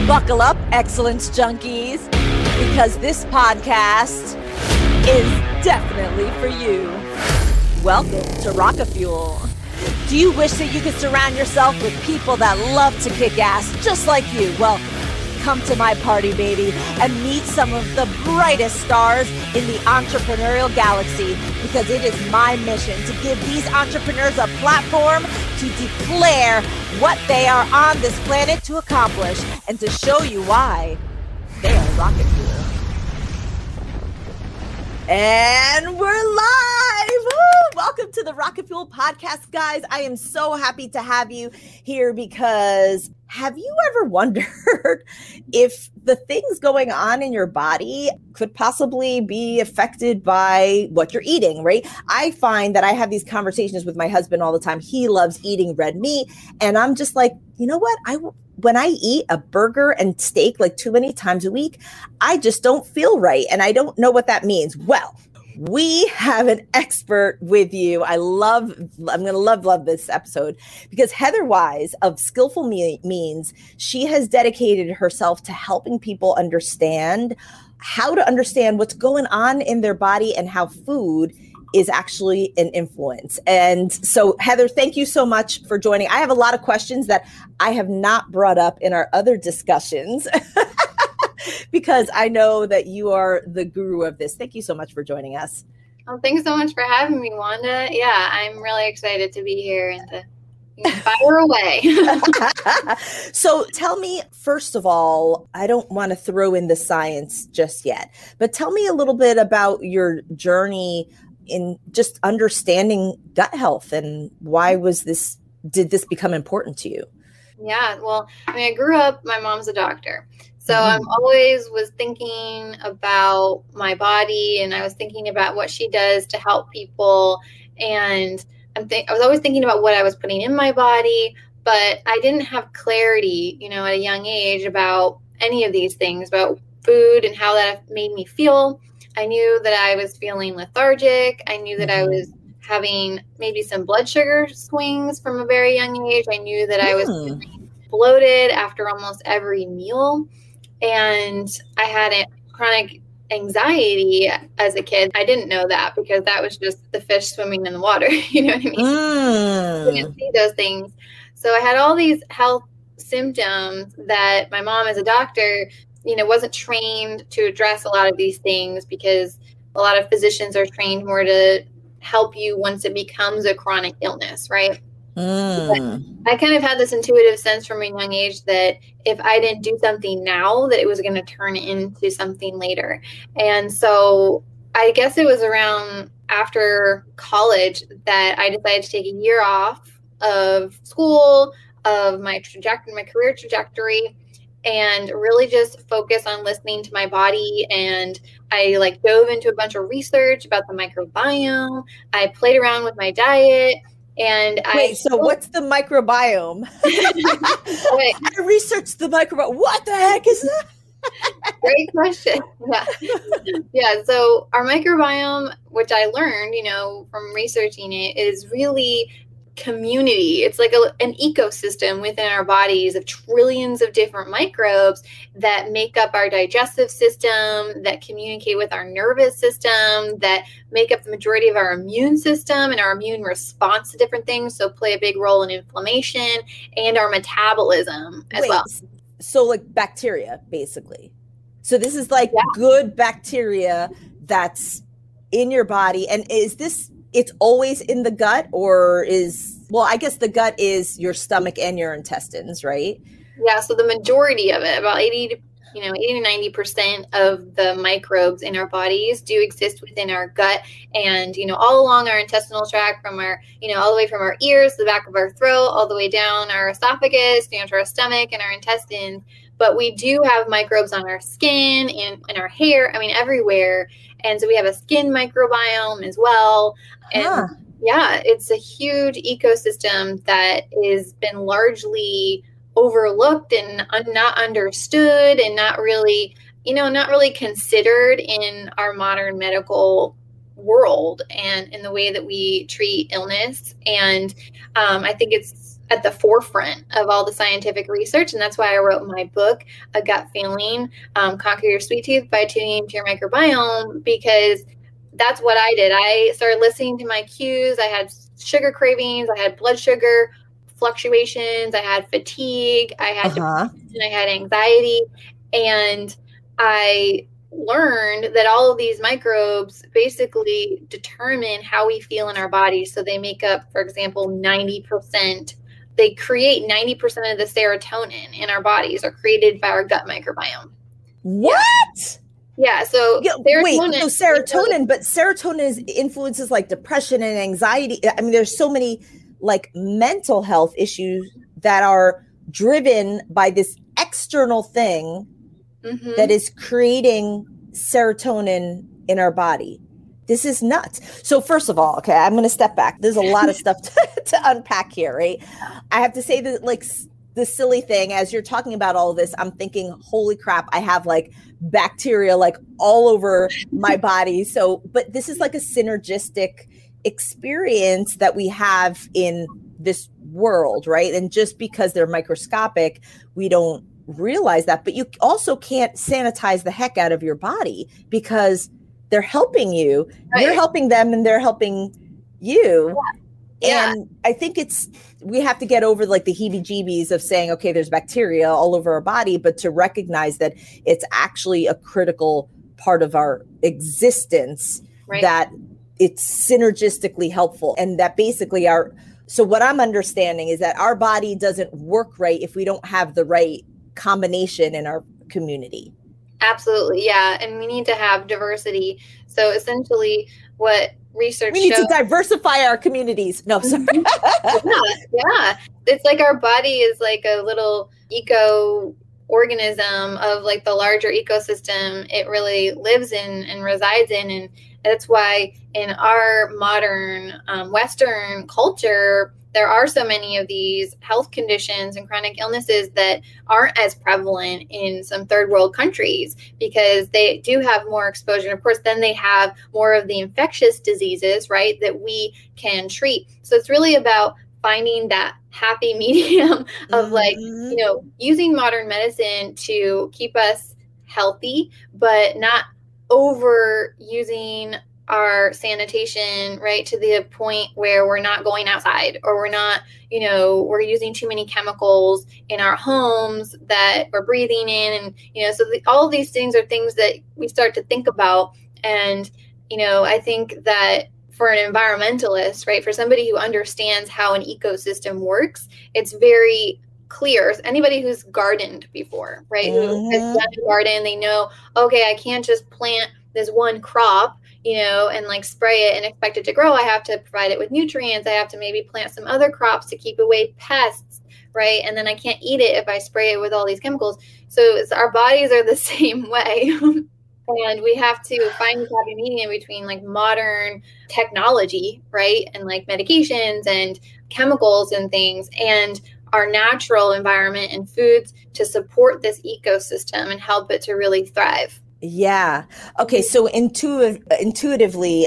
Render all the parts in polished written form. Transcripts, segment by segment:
Buckle up, excellence junkies, because this podcast is definitely for you. Welcome to Rockafuel. Do you wish that you could surround yourself with people that love to kick ass just like you? Well, come to my party, baby, and meet some of the brightest stars in the entrepreneurial galaxy, because it is my mission to give these entrepreneurs a platform to declare what they are on this planet to accomplish and to show you why they are rocket fuel. And we're live! Woo! Welcome to the Rocket Fuel podcast, guys. I am so happy to have you here because have you ever wondered if the things going on in your body could possibly be affected by what you're eating, right? I find that I have these conversations with my husband all the time. He loves eating red meat. And I'm just like, you know what? When I eat a burger and steak like too many times a week, I just don't feel right. And I don't know what that means. Well, we have an expert with you. I'm going to love this episode because Heather Wise of Skillful Means, she has dedicated herself to helping people understand how to understand what's going on in their body and how food is actually an influence. And so, Heather, thank you so much for joining. I have a lot of questions that I have not brought up in our other discussions because I know that you are the guru of this. Thank you so much for joining us. Well, thanks so much for having me, Wanda. Yeah, I'm really excited to be here and to fire away. So tell me, first of all, I don't want to throw in the science just yet, but tell me a little bit about your journey in just understanding gut health and why did this become important to you? Yeah, well, I grew up, my mom's a doctor. So I'm always was thinking about my body, and I was thinking about what she does to help people. And I was always thinking about what I was putting in my body, but I didn't have clarity, at a young age about any of these things, about food and how that made me feel. I knew that I was feeling lethargic. I knew that I was having maybe some blood sugar swings from a very young age. I knew that I was feeling bloated after almost every meal. And I had a chronic anxiety as a kid. I didn't know that because that was just the fish swimming in the water. You know what I mean? I didn't see those things. So I had all these health symptoms that my mom as a doctor wasn't trained to address a lot of these things because a lot of physicians are trained more to help you once it becomes a chronic illness, right? But I kind of had this intuitive sense from a young age that if I didn't do something now, that it was going to turn into something later. And so I guess it was around after college that I decided to take a year off of school, of my career trajectory, and really just focus on listening to my body. And I dove into a bunch of research about the microbiome. I played around with my diet. And what's the microbiome? I researched the microbiome. What the heck is that? Great question. Yeah. So our microbiome, which I learned, from researching it, is really community. It's like an ecosystem within our bodies of trillions of different microbes that make up our digestive system, that communicate with our nervous system, that make up the majority of our immune system and our immune response to different things. So play a big role in inflammation and our metabolism as well. So like bacteria, basically. So this is good bacteria that's in your body. And it's always in the gut, or I guess the gut is your stomach and your intestines, right? Yeah. So the majority of it, about 80 to 90% of the microbes in our bodies do exist within our gut, and, all along our intestinal tract, from our, all the way from our ears to the back of our throat, all the way down our esophagus, to our stomach and our intestines. But we do have microbes on our skin and in our hair, everywhere. And so we have a skin microbiome as well. And yeah, it's a huge ecosystem that has been largely overlooked and not understood, and not really considered in our modern medical world and in the way that we treat illness. And I think it's at the forefront of all the scientific research. And that's why I wrote my book, A Gut Feeling, Conquer Your Sweet Tooth by Tuning into Your Microbiome, because that's what I did. I started listening to my cues. I had sugar cravings. I had blood sugar fluctuations. I had fatigue. I had depression. I had anxiety. And I learned that all of these microbes basically determine how we feel in our bodies. So they make up, for example, 90%. They create 90% of the serotonin in our bodies are created by our gut microbiome. What? Yeah. So serotonin, but serotonin influences like depression and anxiety. I mean, there's so many like mental health issues that are driven by this external thing that is creating serotonin in our body. This is nuts. So first of all, okay, I'm going to step back. There's a lot of stuff to unpack here, right? I have to say that like the silly thing, as you're talking about all of this, I'm thinking, holy crap, I have like bacteria like all over my body. So, but this is like a synergistic experience that we have in this world, right? And just because they're microscopic, we don't realize that. But you also can't sanitize the heck out of your body because they're helping you, right. You're helping them, and they're helping you. Yeah. And I think we have to get over like the heebie-jeebies of saying, okay, there's bacteria all over our body, but to recognize that it's actually a critical part of our existence, right. That it's synergistically helpful, and that basically so what I'm understanding is that our body doesn't work right if we don't have the right combination in our community. Absolutely. Yeah. And we need to have diversity. So essentially what research we need to diversify our communities. No, sorry. Yeah. It's like our body is like a little eco organism of like the larger ecosystem it really lives in and resides in. And that's why in our modern Western culture, there are so many of these health conditions and chronic illnesses that aren't as prevalent in some third world countries because they do have more exposure. And of course, then they have more of the infectious diseases, right, that we can treat. So it's really about finding that happy medium of like, using modern medicine to keep us healthy, but not overusing our sanitation, right, to the point where we're not going outside or we're not, we're using too many chemicals in our homes that we're breathing in. And, so all of these things are things that we start to think about. And, I think that for an environmentalist, right, for somebody who understands how an ecosystem works, it's very clear. Anybody who's gardened before, right, who has done a garden, they know, okay, I can't just plant this one crop, and like spray it and expect it to grow. I have to provide it with nutrients. I have to maybe plant some other crops to keep away pests, right? And then I can't eat it if I spray it with all these chemicals. So our bodies are the same way. And we have to find this happy medium between like modern technology, right? And like medications and chemicals and things, and our natural environment and foods to support this ecosystem and help it to really thrive. Yeah. Okay. So intuitively,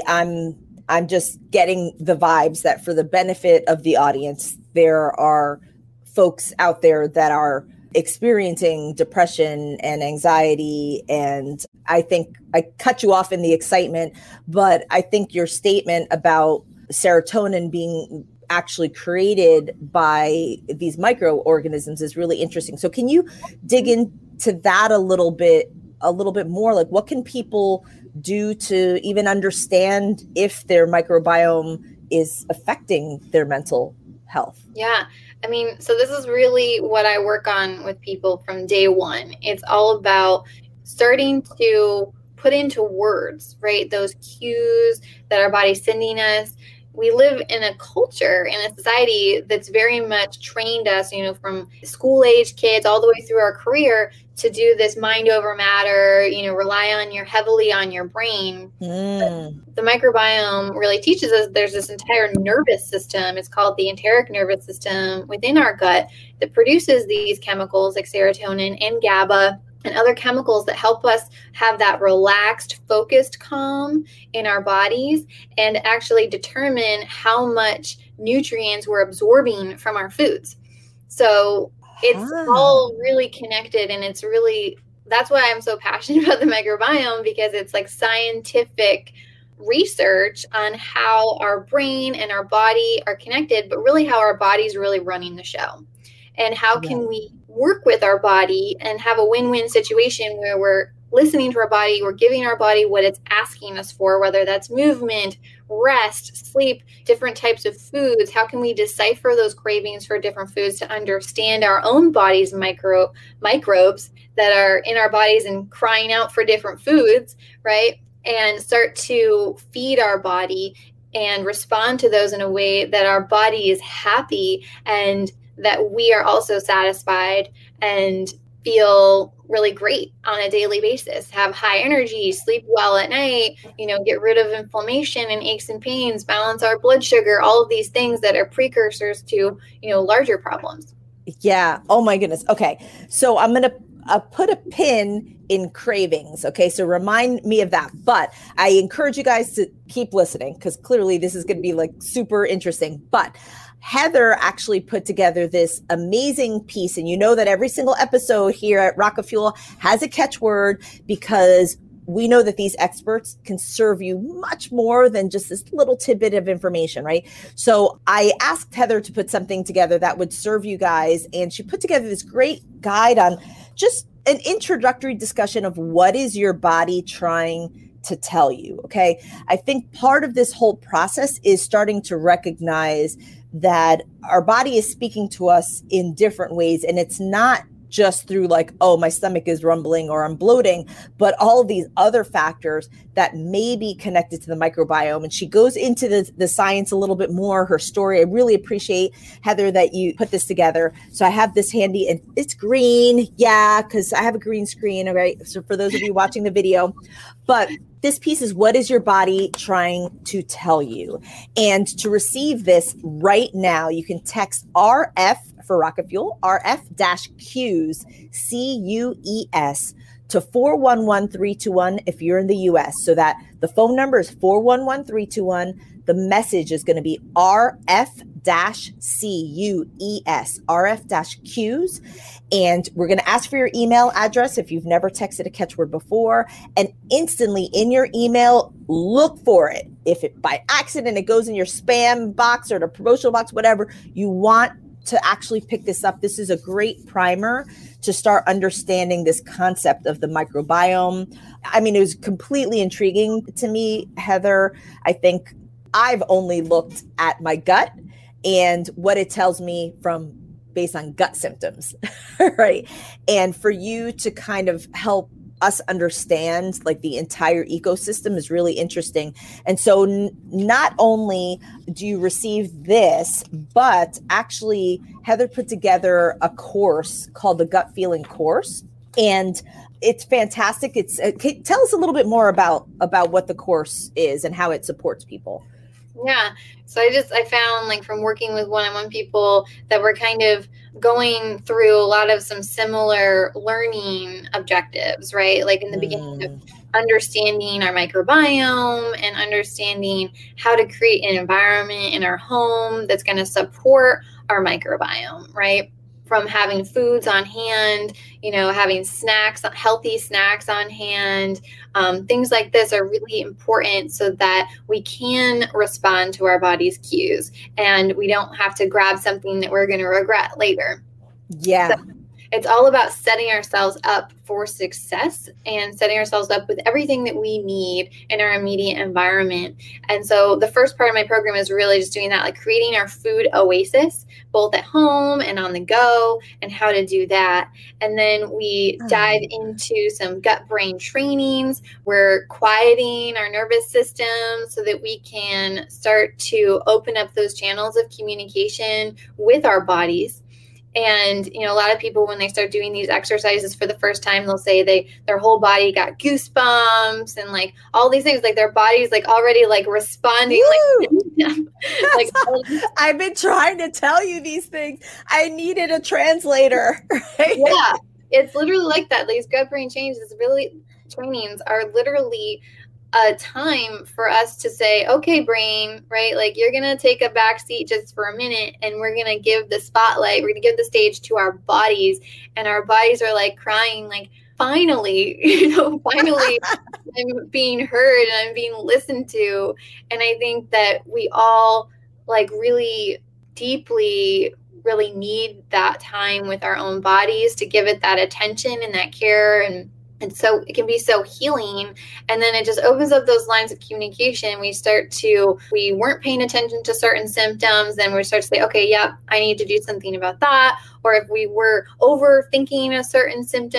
I'm just getting the vibes that for the benefit of the audience, there are folks out there that are experiencing depression and anxiety. And I think I cut you off in the excitement, but I think your statement about serotonin being actually created by these microorganisms is really interesting. So can you dig into that a little bit more? Like, what can people do to even understand if their microbiome is affecting their mental health? Yeah. I mean, so this is really what I work on with people from day one. It's all about starting to put into words, right, those cues that our body's sending us. We live in a culture, in a society that's very much trained us, from school-age kids all the way through our career to do this mind over matter, rely heavily on your brain. The microbiome really teaches us there's this entire nervous system. It's called the enteric nervous system within our gut that produces these chemicals like serotonin and GABA and other chemicals that help us have that relaxed, focused calm in our bodies and actually determine how much nutrients we're absorbing from our foods. So it's all really connected, and it's really, that's why I'm so passionate about the microbiome, because it's like scientific research on how our brain and our body are connected, but really how our body's really running the show. And how can we work with our body and have a win-win situation where we're listening to our body, we're giving our body what it's asking us for, whether that's movement, rest, sleep, different types of foods. How can we decipher those cravings for different foods to understand our own body's microbes that are in our bodies and crying out for different foods, right? And start to feed our body and respond to those in a way that our body is happy and that we are also satisfied and feel really great on a daily basis, have high energy, sleep well at night, get rid of inflammation and aches and pains, balance our blood sugar, all of these things that are precursors to, larger problems. Yeah. Oh my goodness. Okay. So I'm going to put a pin in cravings. Okay. So remind me of that, but I encourage you guys to keep listening because clearly this is going to be like super interesting, but Heather actually put together this amazing piece. And you know that every single episode here at Rocket Fuel has a catchword because we know that these experts can serve you much more than just this little tidbit of information, right? So I asked Heather to put something together that would serve you guys. And she put together this great guide on just an introductory discussion of what is your body trying to tell you, okay? I think part of this whole process is starting to recognize that our body is speaking to us in different ways. And it's not just through like, oh, my stomach is rumbling or I'm bloating, but all of these other factors that may be connected to the microbiome. And she goes into the science a little bit more, her story. I really appreciate, Heather, that you put this together. So I have this handy and it's green. Yeah, because I have a green screen. All right. So for those of you watching the video, but this piece is what is your body trying to tell you? And to receive this right now, you can text RF for Rocket Fuel, RF-Qs, CUES to 411321 if you're in the US. So that the phone number is 411321. The message is going to be RF-CUES, RF-Qs. And we're going to ask for your email address if you've never texted a catchword before. And instantly in your email, look for it. If it by accident it goes in your spam box or the promotional box, whatever, you want to actually pick this up. This is a great primer to start understanding this concept of the microbiome. I mean, it was completely intriguing to me, Heather. I think I've only looked at my gut and what it tells me based on gut symptoms, right? And for you to kind of help us understand like the entire ecosystem is really interesting. And so not only do you receive this, but actually Heather put together a course called the Gut Feeling Course. And it's fantastic. Tell us a little bit more about what the course is and how it supports people. Yeah. So I found like from working with one-on-one people that we're kind of going through a lot of some similar learning objectives, right? Like in the beginning of understanding our microbiome and understanding how to create an environment in our home that's going to support our microbiome, right? From having foods on hand, having snacks, healthy snacks on hand, things like this are really important so that we can respond to our body's cues and we don't have to grab something that we're going to regret later. Yeah. So it's all about setting ourselves up for success and setting ourselves up with everything that we need in our immediate environment. And so the first part of my program is really just doing that, like creating our food oasis, both at home and on the go, and how to do that. And then we dive into some gut brain trainings. We're quieting our nervous system so that we can start to open up those channels of communication with our bodies. And, a lot of people, when they start doing these exercises for the first time, they'll say their whole body got goosebumps and like all these things, like their body's like already like responding. Like I've been trying to tell you these things. I needed a translator. Right? Yeah, it's literally like that. These gut brain trainings are literally a time for us to say, okay, brain, right? Like you're going to take a back seat just for a minute and we're going to give the spotlight, we're going to give the stage to our bodies, and our bodies are like crying, like, finally, finally I'm being heard and I'm being listened to. And I think that we all like really deeply really need that time with our own bodies to give it that attention and that care. And so it can be so healing. And then it just opens up those lines of communication. We weren't paying attention to certain symptoms, and we start to say, okay, yep, I need to do something about that. Or if we were overthinking a certain symptom,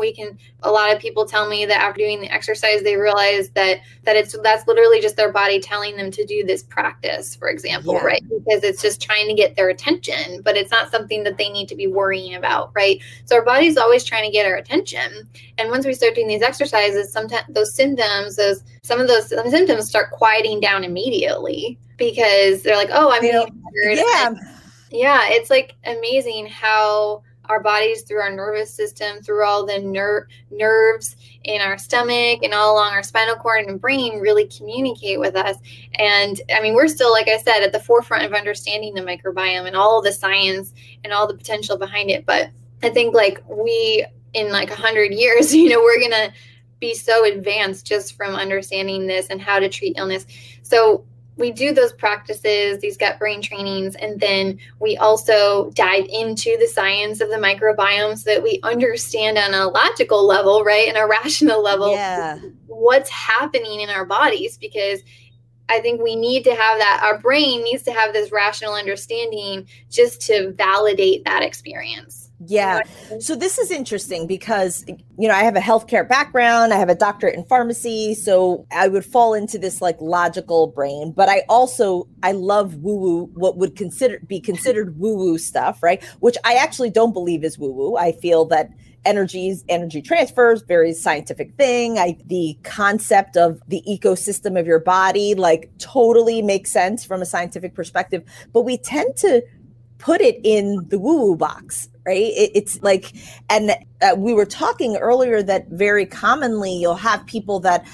a lot of people tell me that after doing the exercise, they realize that's literally just their body telling them to do this practice, for example, right? Because it's just trying to get their attention, but it's not something that they need to be worrying about, right? So our body's always trying to get our attention. And once we start doing these exercises, sometimes some of those symptoms start quieting down immediately because they're like, oh, I'm being heard. Yeah. Yeah, it's like amazing how our bodies, through our nervous system, through all the nerves in our stomach and all along our spinal cord and brain really communicate with us. And I mean, we're still, like I said, at the forefront of understanding the microbiome and all of the science and all the potential behind it. But I think like in like 100 years, we're going to be so advanced just from understanding this and how to treat illness. So we do those practices, these gut brain trainings, and then we also dive into the science of the microbiome so that we understand on a logical level, right, and a rational level, what's happening in our bodies. Because I think we need to have that, our brain needs to have this rational understanding just to validate that experience. Yeah. So this is interesting because, I have a healthcare background. I have a doctorate in pharmacy. So I would fall into this like logical brain, but I love woo-woo, what would be considered woo-woo stuff, right? Which I actually don't believe is woo-woo. I feel that energy transfers, very scientific thing. The concept of the ecosystem of your body, like totally makes sense from a scientific perspective, but we tend to put it in the woo-woo box, right? It's like, and we were talking earlier that very commonly you'll have people that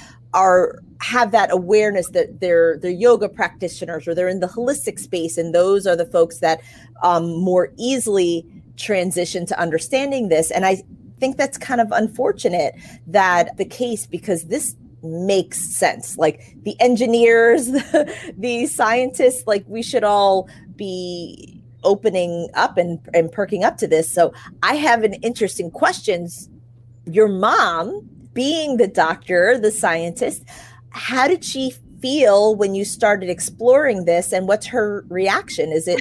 have that awareness that they're yoga practitioners or they're in the holistic space, and those are the folks that more easily transition to understanding this. And I think that's kind of unfortunate that the case, because this makes sense. Like the engineers, the scientists, like we should all be opening up and perking up to this. So I have an interesting question. Your mom, being the doctor, the scientist, how did she feel when you started exploring this, and what's her reaction? Is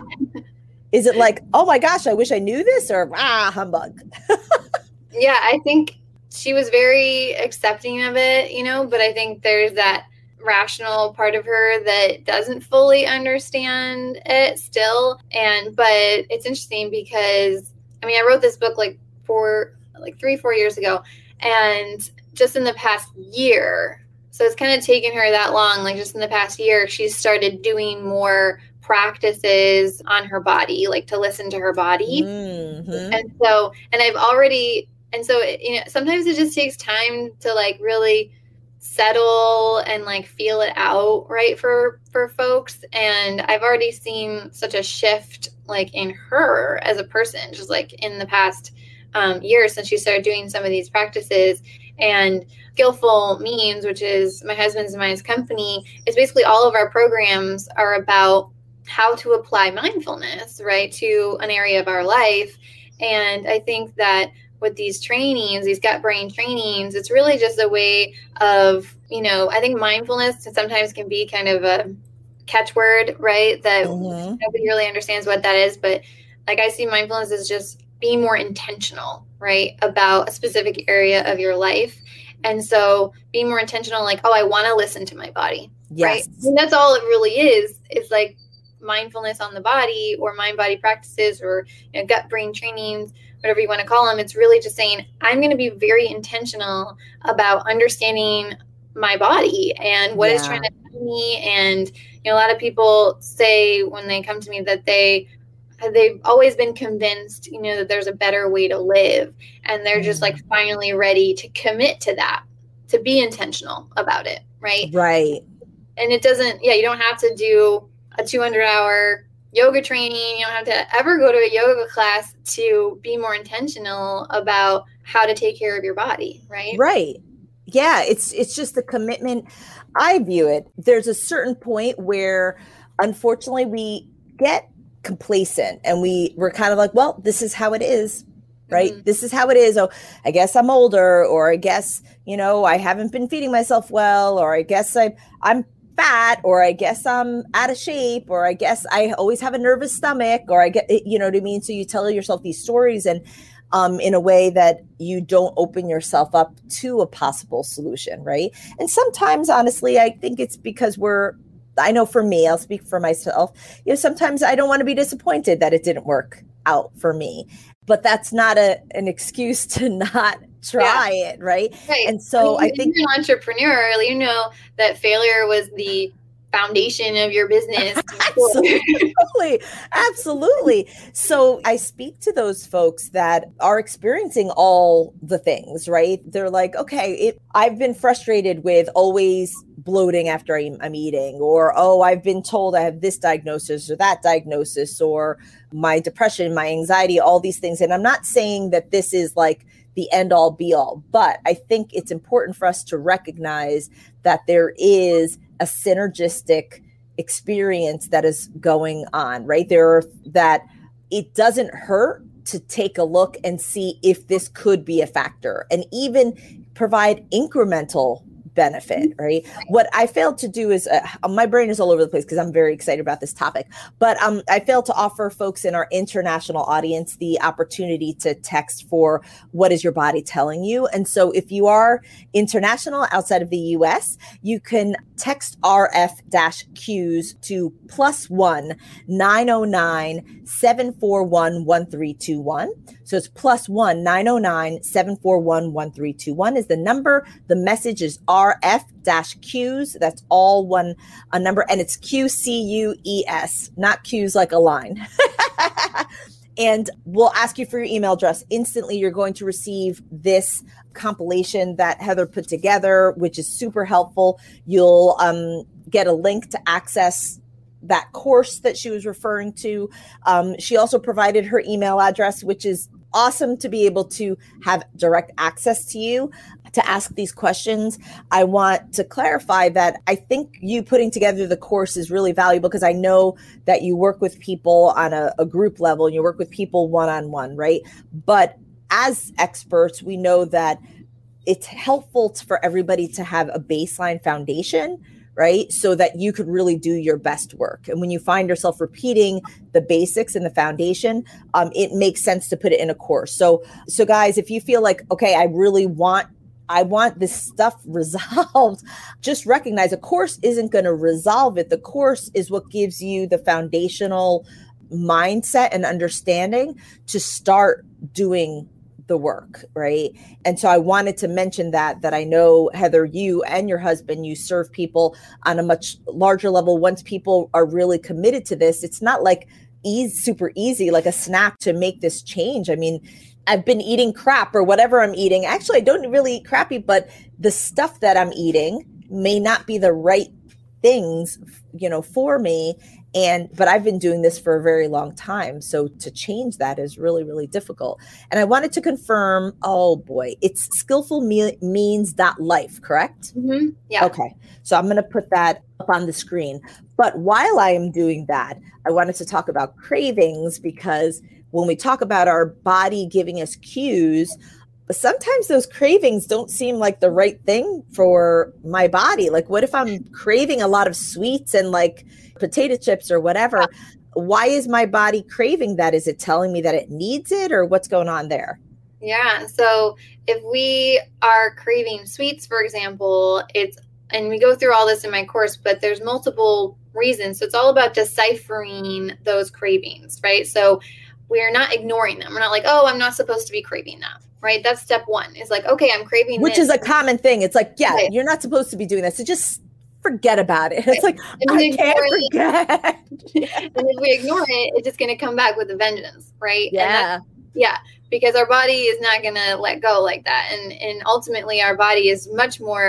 it like, oh my gosh, I wish I knew this, or humbug? Yeah, I think she was very accepting of it, but I think there's that rational part of her that doesn't fully understand it still. But it's interesting because I wrote this book like 3-4 years ago, and just in the past year, so it's kind of taken her that long, like just in the past year, she's started doing more practices on her body, like to listen to her body. Mm-hmm. Sometimes it just takes time to like really settle and like feel it out, right, for folks. And I've already seen such a shift like in her as a person, just like in the past year since she started doing some of these practices. And Skillful Means, which is my husband's and mine's company, is basically all of our programs are about how to apply mindfulness, right, to an area of our life. And I think that with these trainings, these gut brain trainings, it's really just a way of, I think mindfulness sometimes can be kind of a catchword, right? That nobody really understands what that is. But like I see mindfulness as just being more intentional, right, about a specific area of your life. And so being more intentional, like, oh, I want to listen to my body, right? And that's all it really is. It's like mindfulness on the body, or mind-body practices, or gut brain trainings, whatever you want to call them. It's really just saying, I'm going to be very intentional about understanding my body and what it's trying to tell me. And, a lot of people say when they come to me that they've always been convinced, that there's a better way to live. And they're just like finally ready to commit to that, to be intentional about it. right? Right. And it doesn't, you don't have to do a 200-hour yoga training. You don't have to ever go to a yoga class to be more intentional about how to take care of your body, right? Right. Yeah, it's just the commitment. I view it. There's a certain point where, unfortunately, we get complacent and we're kind of like, well, this is how it is, right? Mm-hmm. This is how it is. Oh, I guess I'm older, or I guess, I haven't been feeding myself well, or I guess I'm fat, or I guess I'm out of shape, or I guess I always have a nervous stomach, or I get, you know what I mean? So you tell yourself these stories and in a way that you don't open yourself up to a possible solution, right? And sometimes, honestly, I think it's because I know for me, I'll speak for myself, sometimes I don't want to be disappointed that it didn't work out for me. But that's not an excuse to not try it, right? And so I think you're an entrepreneur, you know that failure was the foundation of your business. Absolutely. So I speak to those folks that are experiencing all the things, right? They're like, okay, I've been frustrated with always bloating after I'm eating, or, oh, I've been told I have this diagnosis or that diagnosis, or my depression, my anxiety, all these things. And I'm not saying that this is like the end all be all, but I think it's important for us to recognize that there is a synergistic experience that is going on, right? That it doesn't hurt to take a look and see if this could be a factor and even provide incremental benefit, right? What I failed to do is, my brain is all over the place because I'm very excited about this topic, but I failed to offer folks in our international audience the opportunity to text for what is your body telling you. And so if you are international outside of the US, you can text RF-Qs to +1 909 741 1321. So it's +1 909 741 1321 is the number. The message is RF-Qs. That's all one a number, and it's QCUES, not Q's like a line. And we'll ask you for your email address. Instantly, you're going to receive this compilation that Heather put together, which is super helpful. You'll get a link to access that course that she was referring to. She also provided her email address, which is awesome to be able to have direct access to you to ask these questions. I want to clarify that I think you putting together the course is really valuable because I know that you work with people on a group level and you work with people one-on-one, right? But as experts, we know that it's helpful for everybody to have a baseline foundation, right? So that you could really do your best work. And when you find yourself repeating the basics and the foundation, it makes sense to put it in a course. So guys, if you feel like, okay, I want this stuff resolved, just recognize a course isn't going to resolve it. The course is what gives you the foundational mindset and understanding to start doing the work, right? And so I wanted to mention that I know, Heather, you and your husband, you serve people on a much larger level. Once people are really committed to this, it's not like super easy, like a snap to make this change. I mean, I've been eating crap or whatever I'm eating. Actually, I don't really eat crappy, but the stuff that I'm eating may not be the right things, for me. But I've been doing this for a very long time. So to change that is really, really difficult. And I wanted to confirm, oh boy, it's skillfulmeans.life, correct? Mm-hmm. Yeah. Okay. So I'm going to put that up on the screen. But while I am doing that, I wanted to talk about cravings, because when we talk about our body giving us cues, sometimes those cravings don't seem like the right thing for my body. Like, what if I'm craving a lot of sweets and like potato chips or whatever? Why is my body craving that? Is it telling me that it needs it, or what's going on there? Yeah. So if we are craving sweets, for example, and we go through all this in my course, but there's multiple reasons. So it's all about deciphering those cravings, right? So we're not ignoring them. We're not like, oh, I'm not supposed to be craving that, right? That's step one. It's like, okay, I'm craving Which this. is a common thing. It's like, yeah, right. You're not supposed to be doing this. So just forget about it. It's like, I can't forget. And if we ignore it, it's just going to come back with a vengeance, right? Yeah. Because our body is not going to let go like that. And ultimately our body is much more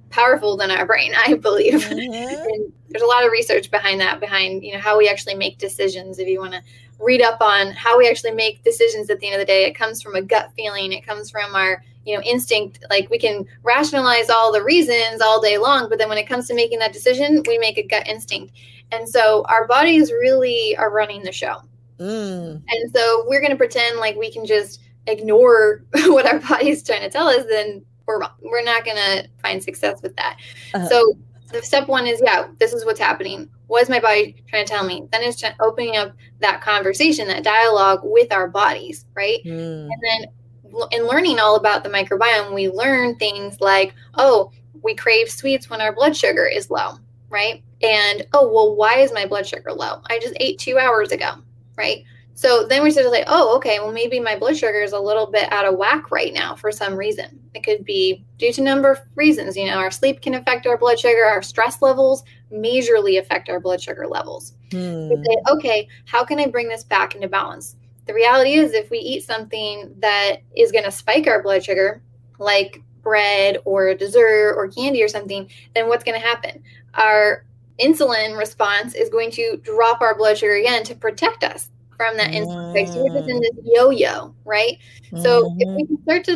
powerful than our brain, I believe. And there's a lot of research behind that, behind, how we actually make decisions. If you want to read up on how we actually make decisions at the end of the day, it comes from a gut feeling. It comes from our, instinct. Like, we can rationalize all the reasons all day long, but then when it comes to making that decision, we make a gut instinct. And so our bodies really are running the show. And so we're going to pretend like we can just ignore what our body is trying to tell us, then we're not going to find success with that. So the step one is, this is what's happening. What is my body trying to tell me? Then it's opening up that conversation, that dialogue with our bodies, right? And then in learning all about the microbiome, we learn things like, we crave sweets when our blood sugar is low, right? And, why is my blood sugar low? I just ate 2 hours ago, right? So then we start to say, well, maybe my blood sugar is a little bit out of whack right now for some reason. It could be due to a number of reasons. Our sleep can affect our blood sugar. Our stress levels majorly affect our blood sugar levels. We say, how can I bring this back into balance? The reality is, if we eat something that is going to spike our blood sugar, like bread or dessert or candy or something, then what's going to happen? Our insulin response is going to drop our blood sugar again to protect us from that insulin spike. So we're just in this yo-yo, right? So if we can start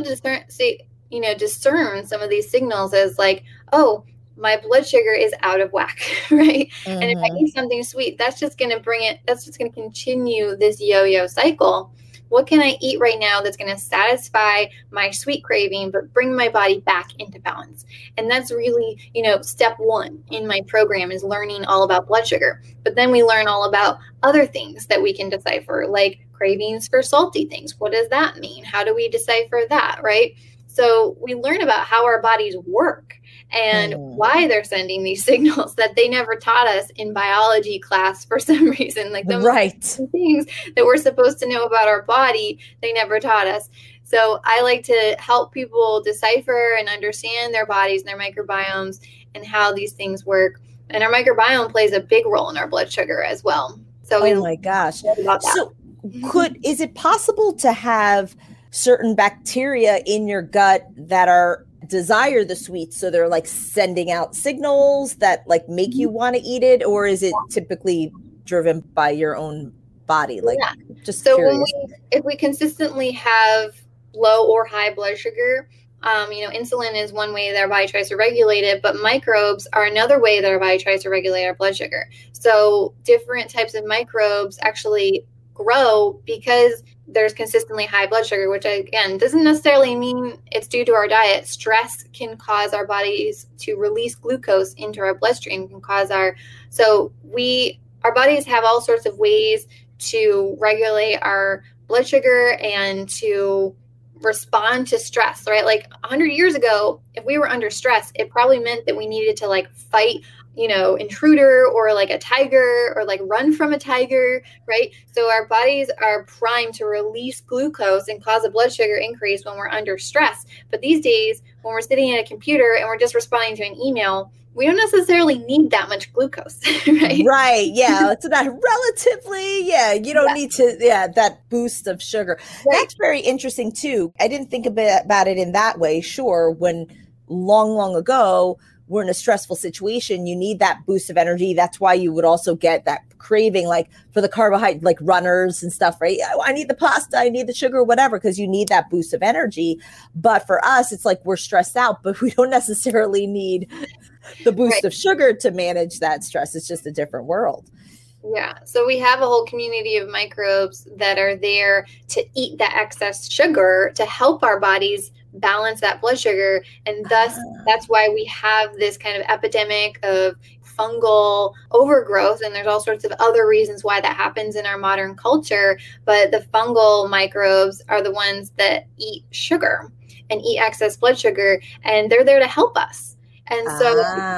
to discern some of these signals as like, my blood sugar is out of whack, right? And if I eat something sweet, that's just going to continue this yo-yo cycle. What can I eat right now that's going to satisfy my sweet craving, but bring my body back into balance? And that's really, step one in my program, is learning all about blood sugar. But then we learn all about other things that we can decipher, like cravings for salty things. What does that mean? How do we decipher that, right? So we learn about how our bodies work and why they're sending these signals that they never taught us in biology class for some reason. Like the things that we're supposed to know about our body, they never taught us. So I like to help people decipher and understand their bodies and their microbiomes and how these things work. And our microbiome plays a big role in our blood sugar as well. So my gosh. So is it possible to have certain bacteria in your gut that desire the sweets, so they're like sending out signals that like make you want to eat it, or is it typically driven by your own body? Just so curious. If we consistently have low or high blood sugar, insulin is one way that our body tries to regulate it, but microbes are another way that our body tries to regulate our blood sugar. So different types of microbes actually grow because there's consistently high blood sugar, which again doesn't necessarily mean it's due to our diet. Stress can cause our bodies to release glucose into our bloodstream, can cause our bodies have all sorts of ways to regulate our blood sugar and to respond to stress, right? Like 100 years ago, if we were under stress, it probably meant that we needed to like fight intruder or like a tiger or like run from a tiger, right? So our bodies are primed to release glucose and cause a blood sugar increase when we're under stress. But these days, when we're sitting at a computer and we're just responding to an email, we don't necessarily need that much glucose, right? Right. Yeah. It's not relatively. Yeah. You don't need to. Yeah. That boost of sugar. Right. That's very interesting too. I didn't think about it in that way. Sure. When long ago, we're in a stressful situation, you need that boost of energy. That's why you would also get that craving, like for the carbohydrate, like runners and stuff, right? I need the pasta, I need the sugar, whatever, because you need that boost of energy. But for us, it's like we're stressed out, but we don't necessarily need the boost of sugar to manage that stress. It's just a different world. Yeah. So we have a whole community of microbes that are there to eat that excess sugar to help our bodies balance that blood sugar. And thus, that's why we have this kind of epidemic of fungal overgrowth. And there's all sorts of other reasons why that happens in our modern culture. But the fungal microbes are the ones that eat sugar and eat excess blood sugar, and they're there to help us. And so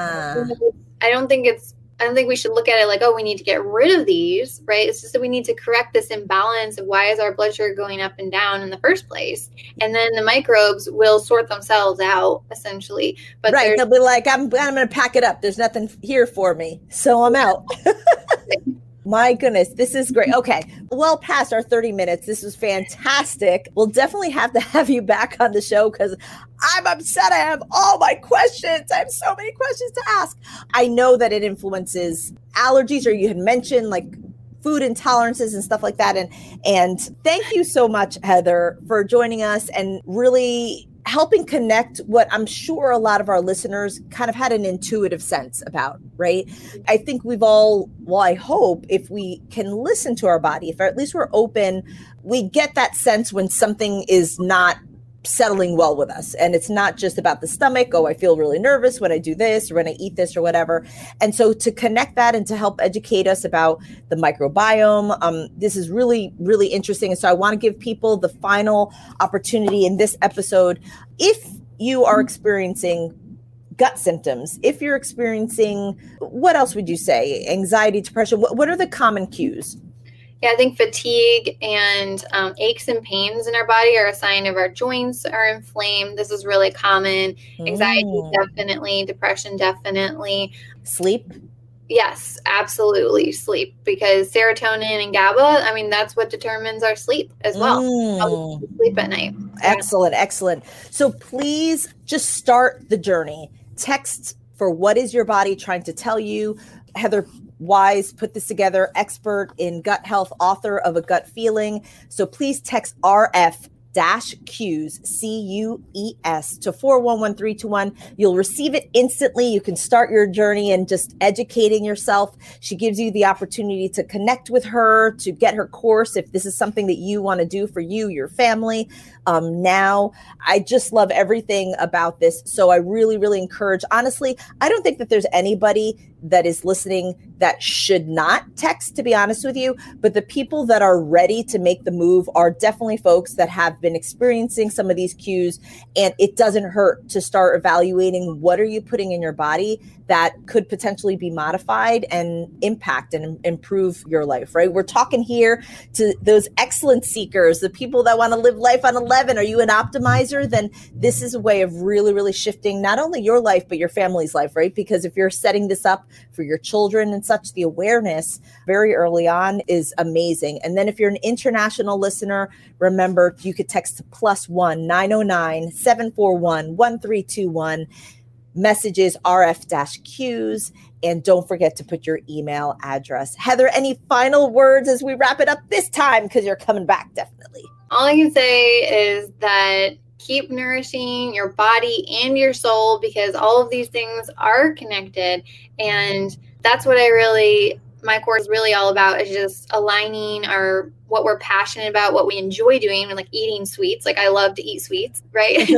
I don't think we should look at it like, we need to get rid of these, right? It's just that we need to correct this imbalance of why is our blood sugar going up and down in the first place. And then the microbes will sort themselves out, essentially. But they'll be like, I'm going to pack it up. There's nothing here for me. So I'm out. My goodness, this is great. Okay, well past our 30 minutes. This was fantastic. We'll definitely have to have you back on the show because I'm upset. I have all my questions. I have so many questions to ask. I know that it influences allergies, or you had mentioned like food intolerances and stuff like that. And thank you so much, Heather, for joining us and really helping connect what I'm sure a lot of our listeners kind of had an intuitive sense about, right? I think we've all, well, I hope if we can listen to our body, if at least we're open, we get that sense when something is not settling well with us. And it's not just about the stomach. Oh, I feel really nervous when I do this or when I eat this or whatever. And so to connect that and to help educate us about the microbiome, this is really, really interesting. And so I want to give people the final opportunity in this episode. If you are experiencing gut symptoms, if you're experiencing, what else would you say? Anxiety, depression, what are the common cues? Yeah, I think fatigue and aches and pains in our body are a sign of our joints are inflamed. This is really common. Anxiety, definitely. Depression, definitely. Sleep? Yes, absolutely. Sleep, because serotonin and GABA, I mean, that's what determines our sleep as well. How we sleep at night. Excellent, excellent. So please just start the journey. Text for what is your body trying to tell you. Heather Wise put this together, expert in gut health, author of A Gut Feeling. So please text RF-Qs, CUES to 411321. You'll receive it instantly. You can start your journey and just educating yourself. She gives you the opportunity to connect with her, to get her course if this is something that you want to do for you, your family. Now, I just love everything about this. So I really, really encourage, honestly, I don't think that there's anybody that is listening that should not text, to be honest with you, but the people that are ready to make the move are definitely folks that have been experiencing some of these cues, and it doesn't hurt to start evaluating what are you putting in your body that could potentially be modified and impact and improve your life, right? We're talking here to those excellence seekers, the people that want to live life on 11. Are you an optimizer? Then this is a way of really, really shifting not only your life, but your family's life, right? Because if you're setting this up for your children and such, the awareness very early on is amazing. And then if you're an international listener, remember you could text to +1 909 741 1321. Messages RF-Qs, and don't forget to put your email address. Heather, any final words as we wrap it up this time? Because you're coming back, definitely. All I can say is that keep nourishing your body and your soul, because all of these things are connected. And that's what my course is really all about, is just aligning what we're passionate about, what we enjoy doing, and like eating sweets. Like I love to eat sweets, right?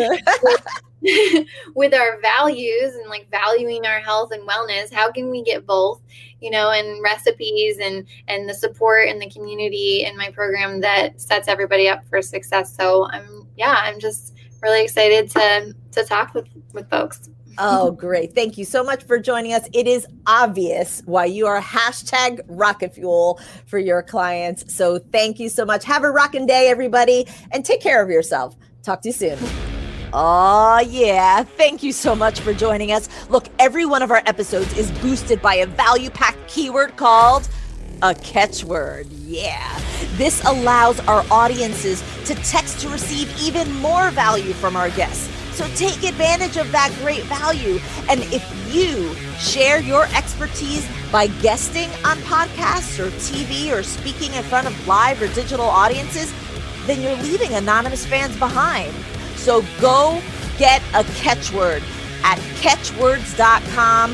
With our values and like valuing our health and wellness. How can we get both, and recipes and the support and the community in my program that sets everybody up for success. So I'm just really excited to talk with folks. Oh, great. Thank you so much for joining us. It is obvious why you are #Rocket Fuel for your clients. So thank you so much. Have a rockin' day, everybody, and take care of yourself. Talk to you soon. Oh, yeah. Thank you so much for joining us. Look, every one of our episodes is boosted by a value-packed keyword called a catchword. Yeah. This allows our audiences to text to receive even more value from our guests. So take advantage of that great value. And if you share your expertise by guesting on podcasts or TV or speaking in front of live or digital audiences, then you're leaving anonymous fans behind. So go get a catchword at catchwords.com,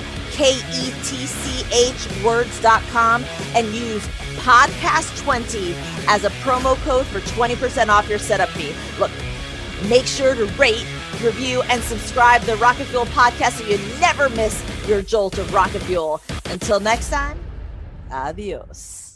KETCH words.com, and use podcast20 as a promo code for 20% off your setup fee. Look, make sure to rate, review, and subscribe to the Rocket Fuel podcast so you never miss your jolt of rocket fuel. Until next time, adios.